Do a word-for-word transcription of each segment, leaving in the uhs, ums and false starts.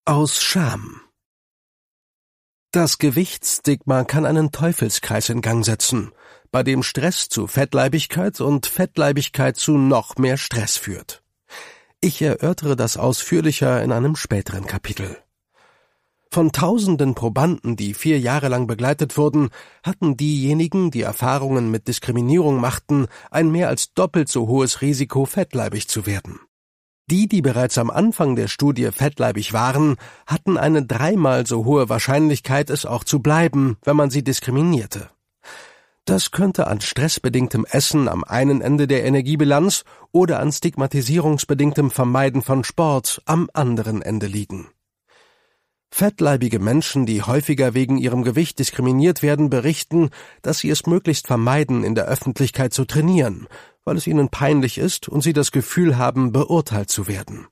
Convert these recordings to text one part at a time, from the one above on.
Aus Scham. Das Gewichtsstigma kann einen Teufelskreis in Gang setzen, bei dem Stress zu Fettleibigkeit und Fettleibigkeit zu noch mehr Stress führt. Ich erörtere das ausführlicher in einem späteren Kapitel. Von tausenden Probanden, die vier Jahre lang begleitet wurden, hatten diejenigen, die Erfahrungen mit Diskriminierung machten, ein mehr als doppelt so hohes Risiko, fettleibig zu werden. Die, die bereits am Anfang der Studie fettleibig waren, hatten eine dreimal so hohe Wahrscheinlichkeit, es auch zu bleiben, wenn man sie diskriminierte. Das könnte an stressbedingtem Essen am einen Ende der Energiebilanz oder an stigmatisierungsbedingtem Vermeiden von Sport am anderen Ende liegen. Fettleibige Menschen, die häufiger wegen ihrem Gewicht diskriminiert werden, berichten, dass sie es möglichst vermeiden, in der Öffentlichkeit zu trainieren, weil es ihnen peinlich ist und sie das Gefühl haben, beurteilt zu werden.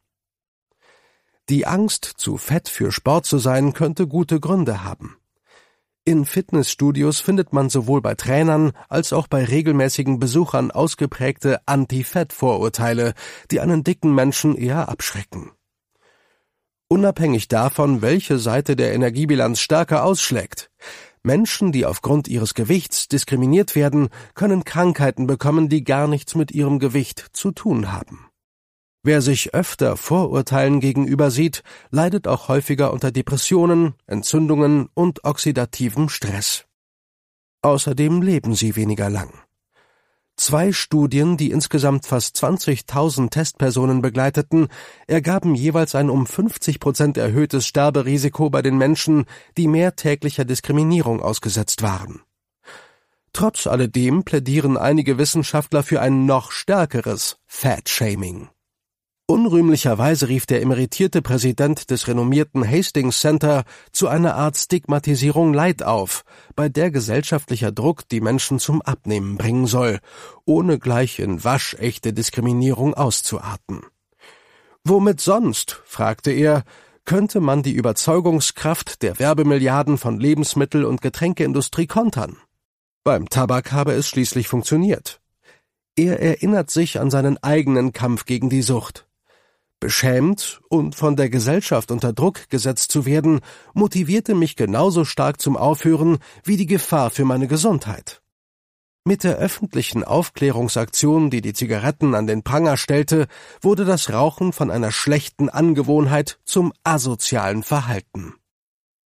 Die Angst, zu fett für Sport zu sein, könnte gute Gründe haben. In Fitnessstudios findet man sowohl bei Trainern als auch bei regelmäßigen Besuchern ausgeprägte Anti-Fett-Vorurteile, die einen dicken Menschen eher abschrecken. Unabhängig davon, welche Seite der Energiebilanz stärker ausschlägt, Menschen, die aufgrund ihres Gewichts diskriminiert werden, können Krankheiten bekommen, die gar nichts mit ihrem Gewicht zu tun haben. Wer sich öfter Vorurteilen gegenüber sieht, leidet auch häufiger unter Depressionen, Entzündungen und oxidativem Stress. Außerdem leben sie weniger lang. Zwei Studien, die insgesamt fast zwanzigtausend Testpersonen begleiteten, ergaben jeweils ein um fünfzig Prozent erhöhtes Sterberisiko bei den Menschen, die mehr täglicher Diskriminierung ausgesetzt waren. Trotz alledem plädieren einige Wissenschaftler für ein noch stärkeres Fat-Shaming. Unrühmlicherweise rief der emeritierte Präsident des renommierten Hastings Center zu einer Art Stigmatisierung Light auf, bei der gesellschaftlicher Druck die Menschen zum Abnehmen bringen soll, ohne gleich in waschechte Diskriminierung auszuarten. Womit sonst, fragte er, könnte man die Überzeugungskraft der Werbemilliarden von Lebensmittel- und Getränkeindustrie kontern? Beim Tabak habe es schließlich funktioniert. Er erinnert sich an seinen eigenen Kampf gegen die Sucht. Beschämt und von der Gesellschaft unter Druck gesetzt zu werden, motivierte mich genauso stark zum Aufhören wie die Gefahr für meine Gesundheit. Mit der öffentlichen Aufklärungsaktion, die die Zigaretten an den Pranger stellte, wurde das Rauchen von einer schlechten Angewohnheit zum asozialen Verhalten.